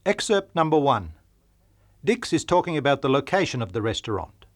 Excerpt number 1. Dix is talking about the location of the restaurant.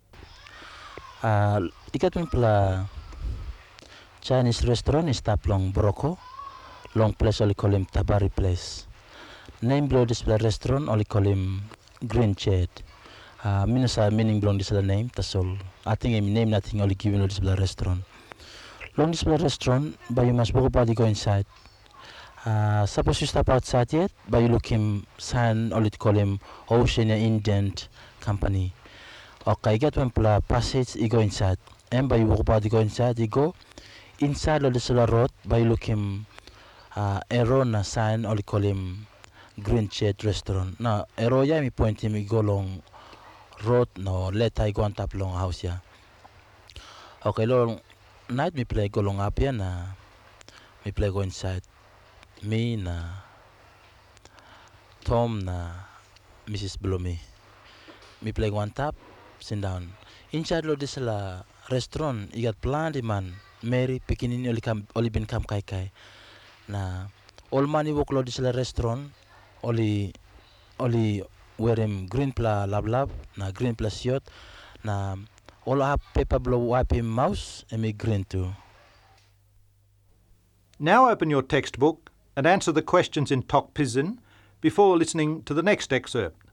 Ikat mo pala Chinese restaurant is tap long Boroko, long place only call him Tabari place. Name below this restaurant only call him Green Shade. Minasa meaning belong this name, that's all. I think him name nothing only given this restaurant. Long this restaurant, but you must walk about go inside. Suppose you step outside yet, but you look him sign only to call him Oceania Indian Company. Okay, get one passage, you go inside. And by you walk about go inside, you go inside of this road, by you look him arrow na sign only call him Green Shade Restaurant. Now arrow ya me point him, you go long road no let I go on top long house ya. Okay, long night me play go long up here na me play go inside. Me na Tom na Mrs. Blomy. Me play one tap, sit down. Inside lo this la restaurant, you got plenty man. Mary pikinin oli bin kam kai. Na all money work lo this la restaurant, oli wear him green pla lab na green pla shirt na all have paper blow wipe him mouse and me green too. Now open your textbook and answer the questions in Tok Pisin before listening to the next excerpt.